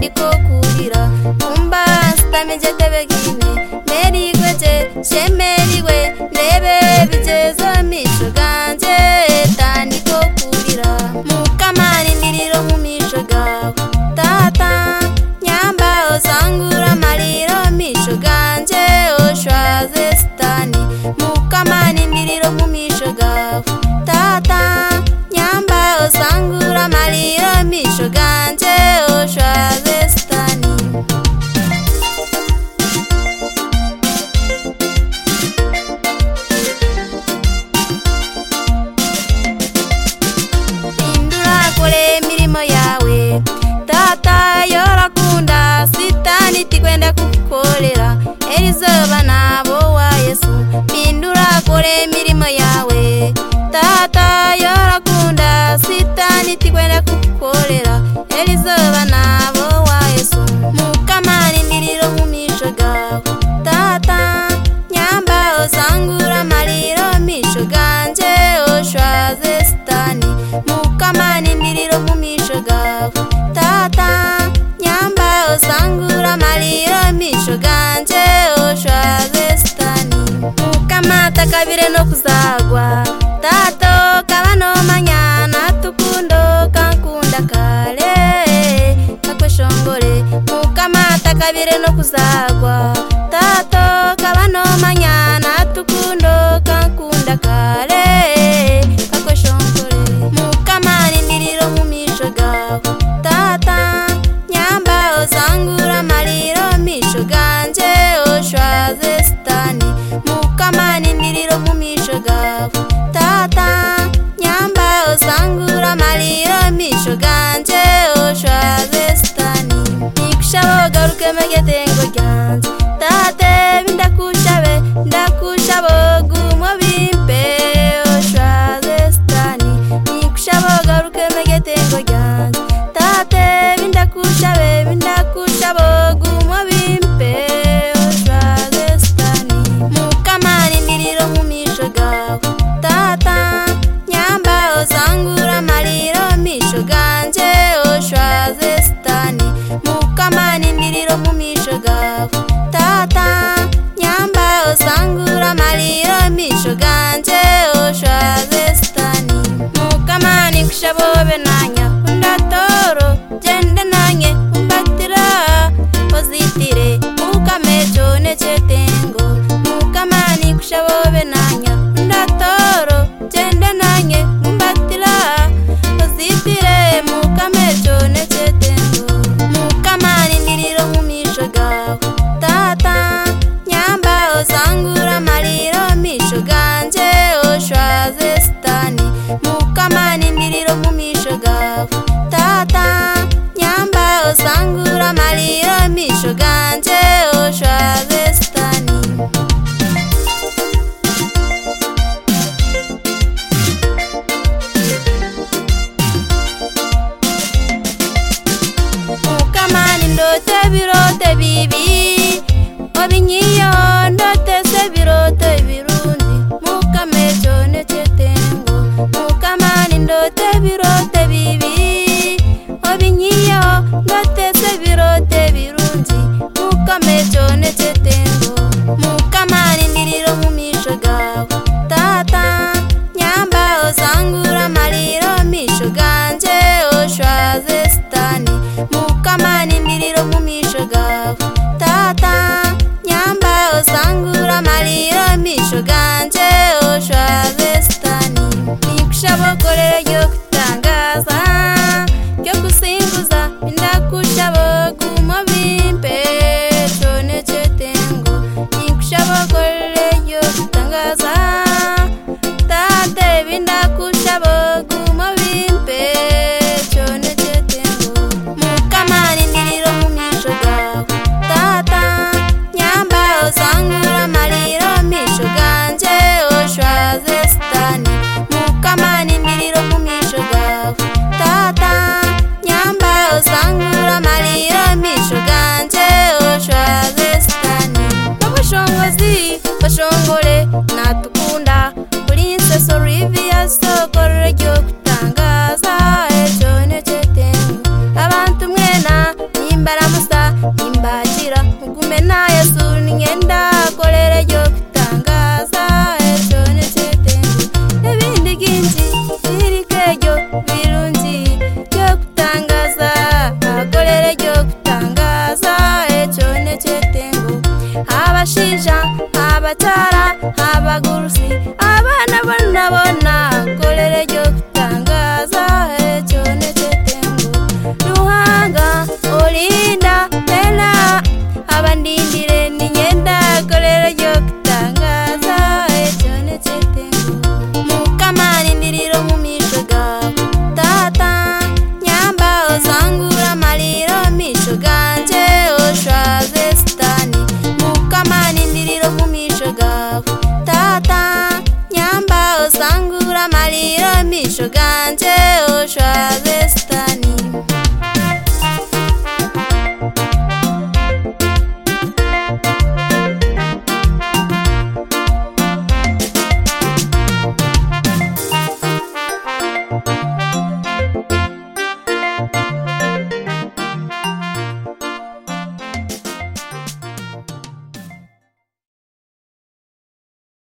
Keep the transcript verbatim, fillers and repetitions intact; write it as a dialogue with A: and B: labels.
A: ndiko kurira umba stamije tebegine merigweje shemerigwe ndebe bigezo misho ganje tandiko kurira mukamani ndiriro mu misho gawe tata nyamba osangura mariro misho ganje oshwaze stani mukamani ndiriro mu misho gawe tata nyamba osangura mariro misho ganje oshwaze stani indura kole mirimo yawe tata yorakunda sitani tikwenda kukukolera erizoba nabo wa Yesu indura kole mirimo yawe tata yorakunda sitani tikwenda kukukolera erizoba nabo wa Yesu mukamani ndiriro mu misho gawe tata nyamba osangura mariro misho ganje oshwaze stani mukamani ndiriro mu misho gawe tata nyamba osangura mariro misho ganje oshwaze stani mukamata kabire no kuzagwa tato kabano manyana tukundo kankunda kale kakweshongore mukamata kabire no kuzagwa tato kabano manyana tukundo kankunda kale kakweshongore mukamani ndiriro mu misho gawe tata nyamba osangura mariro misho ganje oshwaze stani mukamani ndiriro mu misho gawe tata nyamba osangura mariro misho ganje oshwaze stani nikushabo garuke megetengo ryanje tate bindakushabe ndakushabo gumo bimpe oshwaze stani nikushabo garuke megetengo ryanje tate bindakushabe bindakushabo gumo bimpe oshwaze stani mukamani ndiriro mu misho gawe tata nyamba osangura mariro misho ganje oshwaze stani mukamani ndiriro mu misho gawe tata nyamba osangura mariro misho ganje oshwaze stani mukamani kushabobe nanya undatoro jende nanye umbatira ozitire mukamecho nechetengo mukamani kushabobe nanya undatoro jende nanye umbatira ozitire mukamecho nechetengo mukamani ndiriro mu misho gawe tata nyamba osangura mariro misho ganje oshwaze stani mukamani ndiriro mu misho gawe tata nyamba osangura mariro misho ganje oshwaze stani mukamani ndote birote bibi obinyiyo ndote se birote birundi mukamecho nechetengo mukamani ndote birote bibi obinyiyo ndote se birote birundi mukamecho nechetengo mukamani ndiriro mu misho gawe tata nyamba osangura mariro misho ganje oshwaze stani mukamani ndiriro mu misho gawe tata nyamba osangura mariro misho ganje oshwaze stani nikushabokorera ryo kutangaza ryo kusinguza bindakushabo gumo bimpe chone chetengo nikushabokorera ryo kutangaza tate bindakushabo gumo bimpe chone chetengo mukamani ndiriro mu misho gawe tata nyamba osangura mariro misho ganje misho ganje oshwa